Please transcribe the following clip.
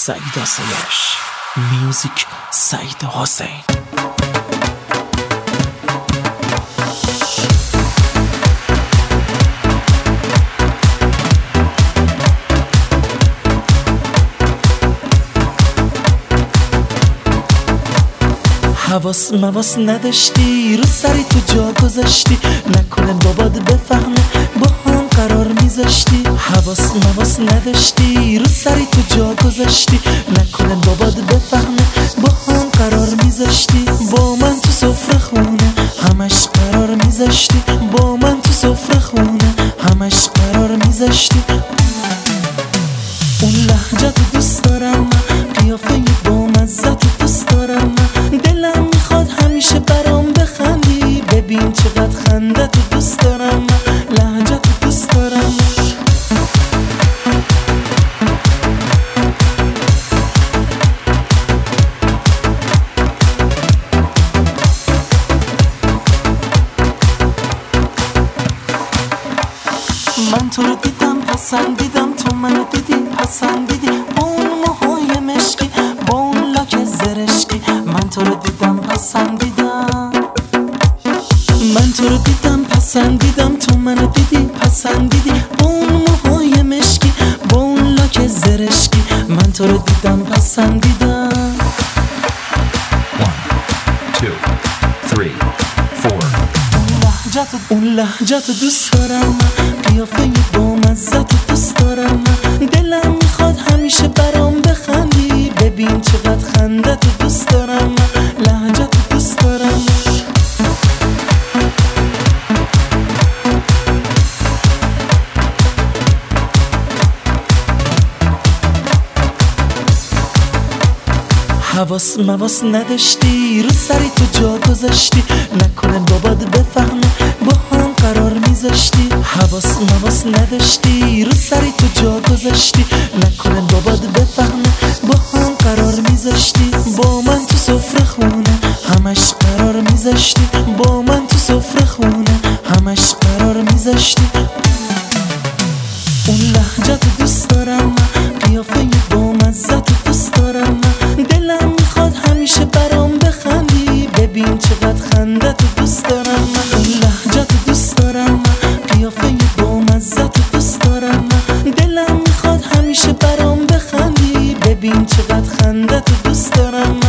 سعید آسایش، میوزیک سعید حسین. حواس مواس نداشتی، رو سری تو جا گذاشتی، نکنه بابات بفهمه با هم قرار میذاشتی. حواس مواس نداشتی، رو سری تو جا گذاشتی، نکنه بابات بفهمه با هم قرار میذاشتی. با من تو سفره خونه همش قرار میذاشتی، با من تو سفره خونه همش قرار میذاشتی. اون لهجه‌تو دوست دارم من، قیافه با مزه‌تو دوست دارم من، دلم میخواد همیشه برام بخندی، ببین چقدر خنده‌تو دوست دارم من، لهجه‌تو دوست دارم من. من تو رو دیدم پسندیدم، تو منو دیدی پسندیدی، با اون موهای مشکی با اون لاک زرشکی. من تو رو دیدم پسندیدم، من تو رو دیدم پسندیدم، تو منو دیدی پسندیدی، با اون موهای مشکی با اون لاک زرشکی. من تو رو دیدم پسندیدم. 1 2 3 4 اون لهجه‌تو دوست دارم من، قیافه با مزه‌تو دوست دارم من، دلم میخواد همیشه برام بخندی، ببین چقدر خنده‌تو دوست دارم من، لهجه‌تو دوست دارم من. حواس مواس نداشتی، رو سری تو جا گذاشتی، نکنه بابات بفهمه با هم قرار میذاشتی. حواس مواس نداشتی، رو سری تو جا گذاشتی، نکنه بابات بفهمه با هم قرار میذاشتی. با من تو سفره خونه همش قرار میذاشتی، با من تو سفره خونه همش قرار میذاشتی. اون لهجه‌تو دوست دارم من، قیافه با مزه‌تو دوست دارم من، دلم میخواد همیشه برام بخندی، ببین چقدر خنده‌تو دوست دارم من. اون لهجه‌تو دوست دارم من، قیافه با مزه‌تو دوست دارم من، دلم میخواد همیشه برام بخندی، ببین چقدر خنده‌تو دوست دارم من.